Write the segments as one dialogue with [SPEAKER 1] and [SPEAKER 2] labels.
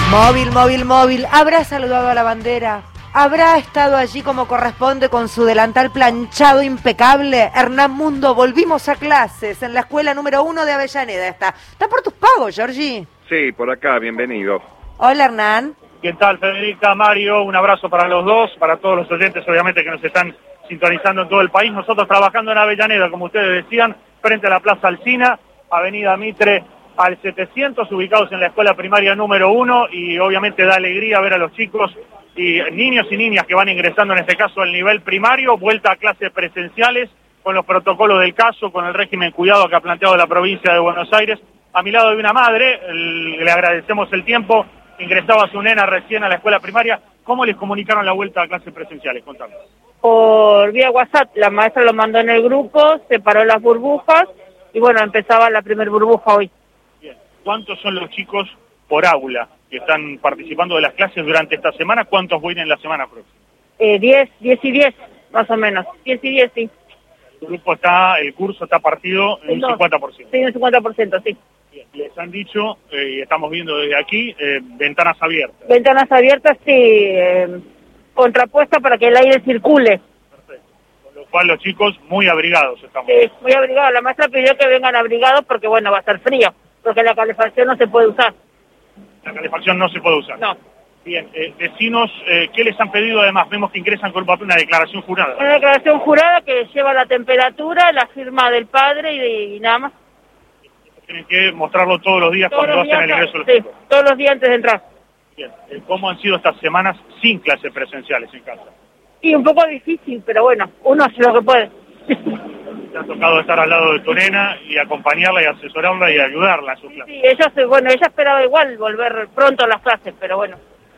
[SPEAKER 1] Móvil, móvil, móvil. ¿Habrá saludado a la bandera? ¿Habrá estado allí como corresponde con su delantal planchado impecable? Hernán Mundo, volvimos a clases en la escuela número 1 de Avellaneda. Está por tus pagos, Georgie.
[SPEAKER 2] Sí, por acá, bienvenido.
[SPEAKER 1] Hola, Hernán.
[SPEAKER 3] ¿Qué tal, Federica, Mario? Un abrazo para los dos, para todos los oyentes, obviamente, que nos están sintonizando en todo el país. Nosotros trabajando en Avellaneda, como ustedes decían, frente a la Plaza Alsina, Avenida Mitre al 700, ubicados en la escuela primaria número 1, y obviamente da alegría ver a los chicos y niños y niñas que van ingresando, en este caso, al nivel primario, vuelta a clases presenciales, con los protocolos del caso, con el régimen cuidado que ha planteado la provincia de Buenos Aires. A mi lado hay una madre, le agradecemos el tiempo, ingresaba su nena recién a la escuela primaria. ¿Cómo les comunicaron la vuelta a clases presenciales? Contame.
[SPEAKER 4] Por vía WhatsApp, la maestra lo mandó en el grupo, separó las burbujas y bueno, empezaba la primer burbuja hoy.
[SPEAKER 3] Bien. ¿Cuántos son los chicos por aula que están participando de las clases durante esta semana? ¿Cuántos vienen la semana próxima?
[SPEAKER 4] 10 y 10, más o menos. 10 y 10, sí.
[SPEAKER 3] El curso está partido en un 50%.
[SPEAKER 4] Sí, un 50%, sí.
[SPEAKER 3] Bien. Les han dicho, y estamos viendo desde aquí, ventanas abiertas.
[SPEAKER 4] Ventanas abiertas, sí, contrapuesta para que el aire circule.
[SPEAKER 3] Perfecto. Con lo cual los chicos muy abrigados estamos.
[SPEAKER 4] Sí, muy abrigados. La maestra pidió que vengan abrigados porque, bueno, va a estar frío, porque la calefacción no se puede usar.
[SPEAKER 3] La calefacción no se puede usar.
[SPEAKER 4] No.
[SPEAKER 3] Bien, decinos, ¿qué les han pedido además? Vemos que ingresan con una declaración jurada.
[SPEAKER 4] Una declaración jurada que lleva la temperatura, la firma del padre y nada más.
[SPEAKER 3] Tienen que mostrarlo todos los días cuando hacen el ingreso.
[SPEAKER 4] Sí, todos los días antes de entrar.
[SPEAKER 3] Bien, ¿cómo han sido estas semanas sin clases presenciales en casa?
[SPEAKER 4] Y un poco difícil, pero bueno, uno hace lo que puede.
[SPEAKER 3] Te ha tocado estar al lado de tu nena y acompañarla y asesorarla y ayudarla en su clase.
[SPEAKER 4] Sí, ella esperaba igual volver pronto a las clases, pero bueno.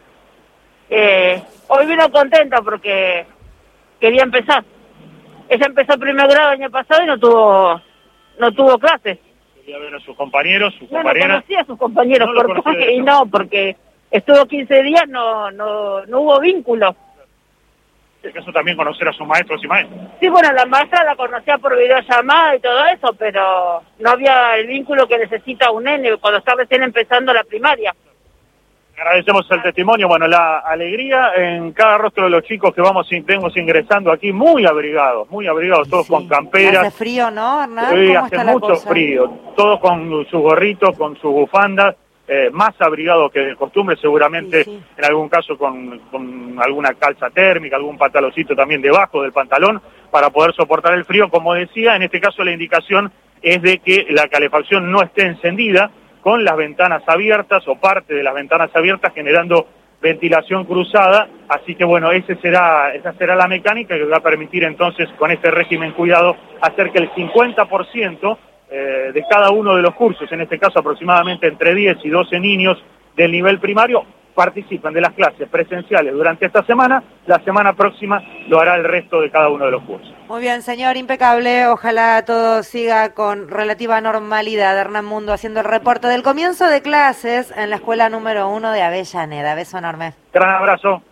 [SPEAKER 4] Hoy vino contenta porque quería empezar. Ella empezó primer grado el año pasado y no tuvo clases.
[SPEAKER 3] Quería ver a sus compañeros, sus
[SPEAKER 4] no,
[SPEAKER 3] compañeras.
[SPEAKER 4] No conocía a sus compañeros,
[SPEAKER 3] No
[SPEAKER 4] porque estuvo 15 días, no hubo vínculo.
[SPEAKER 3] ¿En caso también conocer a sus maestros y maestras?
[SPEAKER 4] Sí, bueno, la maestra la conocía por videollamada y todo eso, pero no había el vínculo que necesita un nene cuando está recién empezando la primaria.
[SPEAKER 3] Agradecemos el testimonio, bueno, la alegría en cada rostro de los chicos que vemos ingresando aquí, muy abrigados, todos
[SPEAKER 1] Sí.
[SPEAKER 3] con camperas.
[SPEAKER 1] Hace frío, ¿no, Hernán?
[SPEAKER 3] Sí,
[SPEAKER 1] ¿Cómo
[SPEAKER 3] hace
[SPEAKER 1] está la
[SPEAKER 3] mucho
[SPEAKER 1] cosa?
[SPEAKER 3] frío, todos con sus gorritos, con sus bufandas, más abrigados que de costumbre, seguramente
[SPEAKER 1] Sí.
[SPEAKER 3] en algún caso con alguna calza térmica, algún pantaloncito también debajo del pantalón para poder soportar el frío. Como decía, en este caso la indicación es de que la calefacción no esté encendida, con las ventanas abiertas o parte de las ventanas abiertas, generando ventilación cruzada. Así que bueno, esa será la mecánica que va a permitir entonces, con este régimen cuidado, hacer que el 50% de cada uno de los cursos, en este caso aproximadamente entre 10 y 12 niños del nivel primario, participen de las clases presenciales durante esta semana. La semana próxima lo hará el resto de cada uno de los cursos.
[SPEAKER 1] Muy bien, señor, impecable. Ojalá todo siga con relativa normalidad. Hernán Mundo haciendo el reporte del comienzo de clases en la escuela número 1 de Avellaneda. Beso enorme.
[SPEAKER 3] Gran abrazo.